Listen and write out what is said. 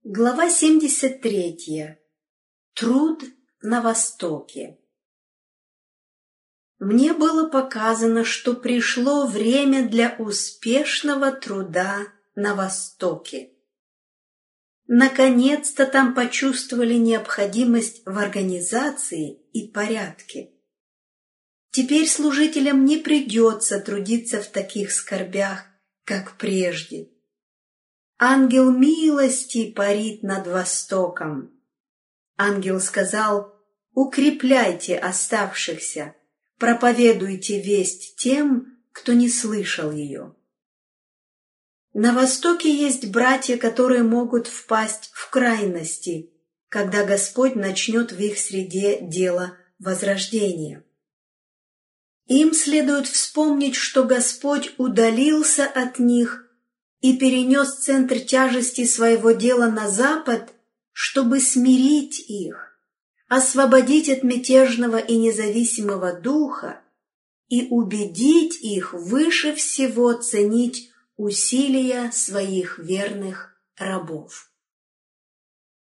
Глава 73. Труд на Востоке. Мне было показано, что пришло время для успешного труда на Востоке. Наконец-то там почувствовали необходимость в организации и порядке. Теперь служителям не придется трудиться в таких скорбях, как прежде. Ангел милости парит над Востоком. Ангел сказал: «Укрепляйте оставшихся, проповедуйте весть тем, кто не слышал ее». На Востоке есть братья, которые могут впасть в крайности, когда Господь начнет в их среде дело возрождения. Им следует вспомнить, что Господь удалился от них и перенес центр тяжести своего дела на запад, чтобы смирить их, освободить от мятежного и независимого духа и убедить их выше всего ценить усилия своих верных рабов.